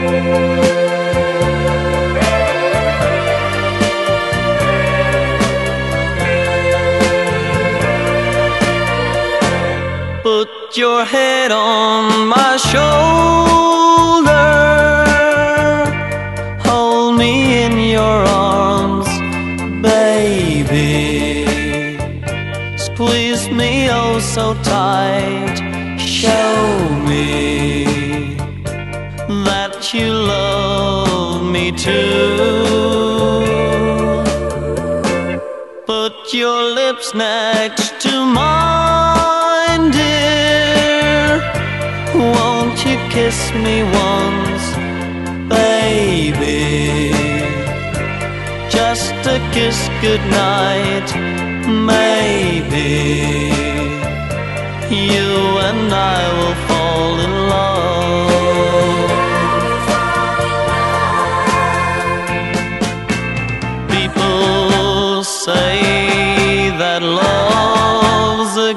Put your head on my shoulder, hold me in your arms, baby. Squeeze me oh so tight, show me that you love me too. Put your lips next to mine, dear. Won't you kiss me once, baby? Just a kiss goodnight, maybe you and I will fall in love. People say that love's a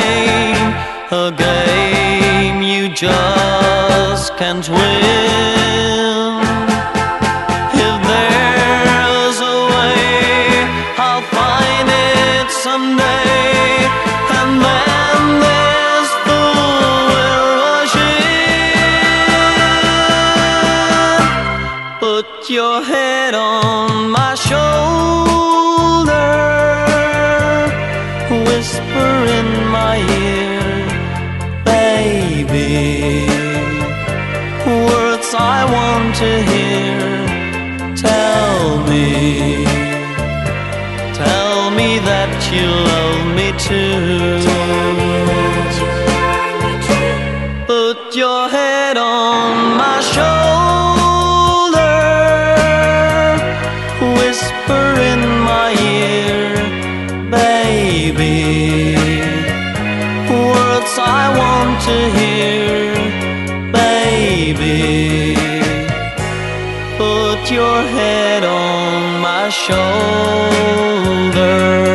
game you just can't win. If there's a way, I'll find it someday, and then this fool will rush in. Put your head on my shoulder, whisper in my ear, baby, words I want to hear. Tell me that you love me too. Put your head on my shoulder, whisper in my ear, baby, words I want to hear, baby. Put your head on my shoulder.